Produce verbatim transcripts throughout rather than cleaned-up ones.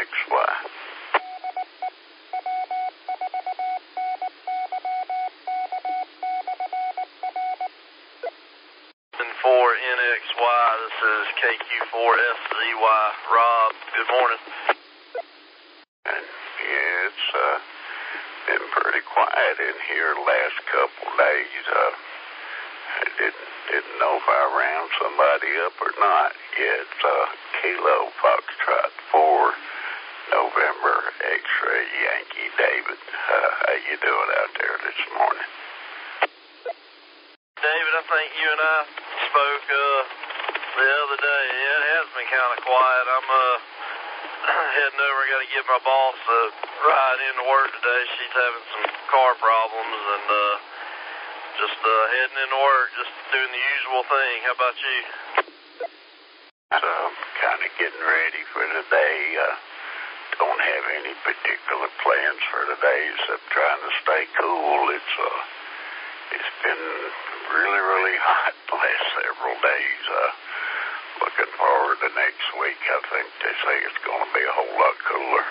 X Y. four N X Y, this is K Q four S Z Y. Rob, good morning. And yeah, it's uh, been pretty quiet in here the last couple days. Uh, I didn't, didn't know if I round somebody up or not. Yeah, it's uh, Kilo Foxtrot four, November X-ray Yankee David. Uh, how you doing out there this morning? David, I think you and I spoke uh, the other day. Yeah, it has been kind of quiet. I'm uh, heading over. I got to give my boss a ride into work today. She's having some car problems, and uh, just uh, heading into work, just doing the usual thing. How about you? So I'm kind of getting ready for the day. Uh, don't have any particular plans for today except trying to stay cool. It's uh, it's been really, really hot the last several days. Uh, looking forward to next week. I think they say it's going to be a whole lot cooler.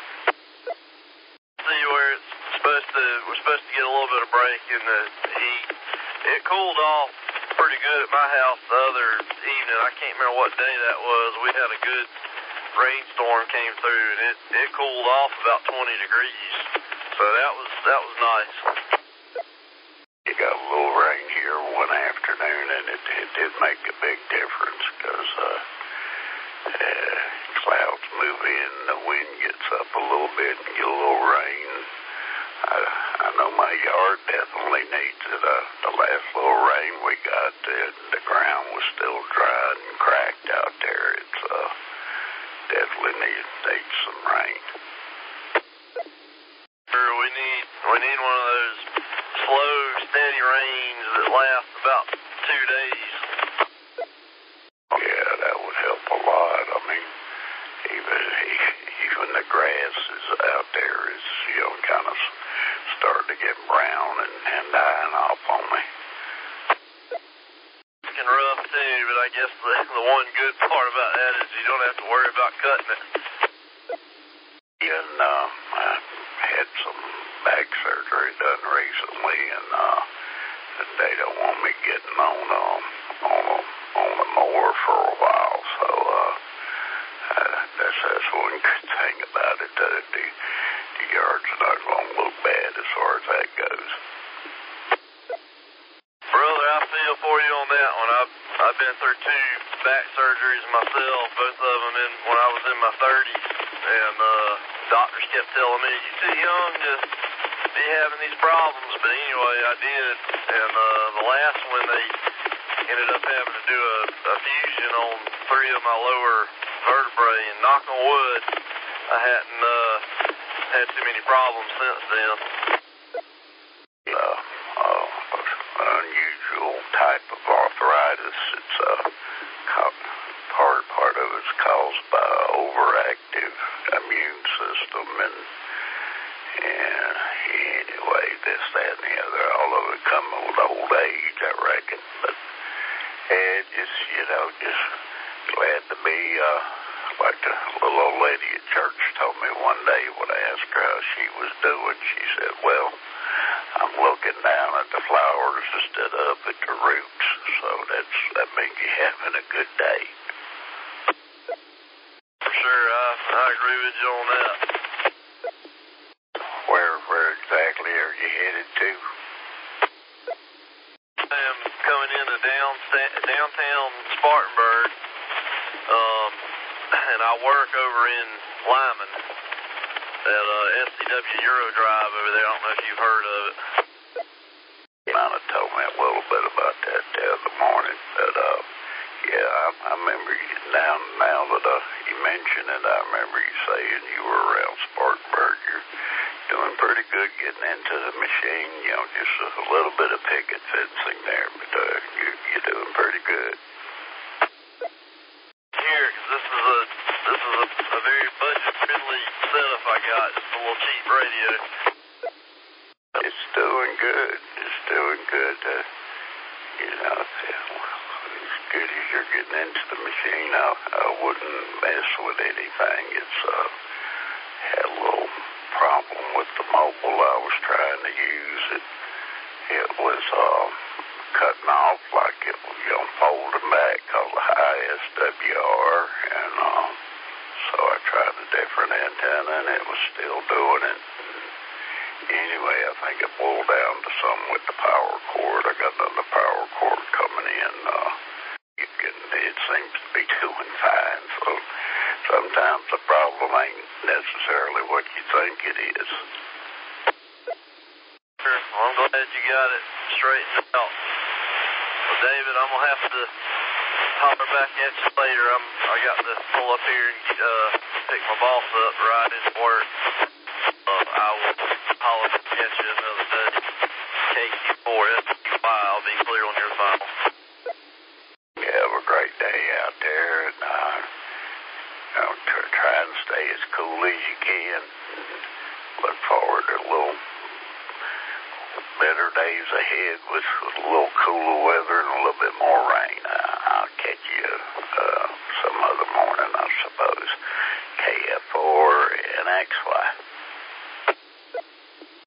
See where it's supposed to, we're supposed to get a little bit of break in the heat. It cooled off pretty good at my house the other evening. I can't remember what day that was. We had a good rainstorm came through, and it, it cooled off about twenty degrees. So that was, that was nice. You got a little rain here one afternoon, and it, it did make a big difference because uh, uh, clouds move in, the wind gets up a little bit, and get a little rain. I, I know my yard definitely needs it. Uh, the last little rain we got, the, the ground was still dry and cracked out there. It's uh, definitely needs needs some rain. Sure, we need we need one of those slow, steady rains that last about two days. Yeah, that would help a lot. I mean, even even the grass is out there is, you know, kind of starting to get brown and, and dying off on me. It's looking rough too, but I guess the, the one good part about that is you don't have to worry about cutting it. And uh, I had some back surgery done recently, and uh, they don't want me getting on um on a, on the mower for a while. So uh, uh, that's that's one good thing about it. That the the yard's not going to look bad as far as that goes. Brother, I feel for you on that one. I've I've been through two back surgeries myself, both of them in when I was in my thirties, and uh, doctors kept telling me you're too young to be having these problems. But anyway, I did, and uh, the last one they ended up having to do a, a fusion on three of my lower vertebrae, and knock on wood, I hadn't uh, had too many problems since then. Uh, uh, unusual type of arthritis. It's a uh, part part of it's caused by overactive immune system, and and anyway, this, that, and the other. All of it come with old age, I reckon. But yeah, just you know, just glad to be. Uh, like the little old lady at church told me one day when I asked her how she was doing, she said, "Well, I'm looking down at the flowers instead of up at the roots, so that's that means you're having a good day." For sure, I I agree with you on that. Where where exactly are you headed to? I am coming into down downtown Spartanburg, um, and I work over in Lyman at uh, S C W Euro Drive over there. I don't know if you've heard of it. Kind of told me a little bit about that the other morning, but uh, yeah, I, I remember you now. Now that uh, you mention it, I remember you saying you were around Spartanburg. You're doing pretty good getting into the machine. You know, just a little bit of picket fencing there, but uh, you, you're doing pretty good. Here, because this is a this is a, a very budget-friendly setup I got. Just a little cheap radio. It's doing good. It's doing good. Uh, you know, as good as you're getting into the machine, I, I wouldn't mess with anything. It's uh, had a little problem with the mobile I was trying to use. It, it was um, cutting off like it was, you know, folding back called a high S W R, and um, so I tried a different antenna, and it was still doing it. Anyway, I think it boiled down to something with the power cord. I got another power cord coming in. Uh, it, can, it seems to be doing fine. So sometimes the problem ain't necessarily what you think it is. Sure. Well, I'm glad you got it straightened out. Well, David, I'm going to have to holler back at you later. I'm, I got to pull up here and uh, pick my boss up right into work. Uh, I will holler at you another day. K Q four S Q Y, I'll be clear on your final. You have a great day out there, and uh, you know, try, try and stay as cool as you can. Look forward to a little better days ahead with a little cooler weather.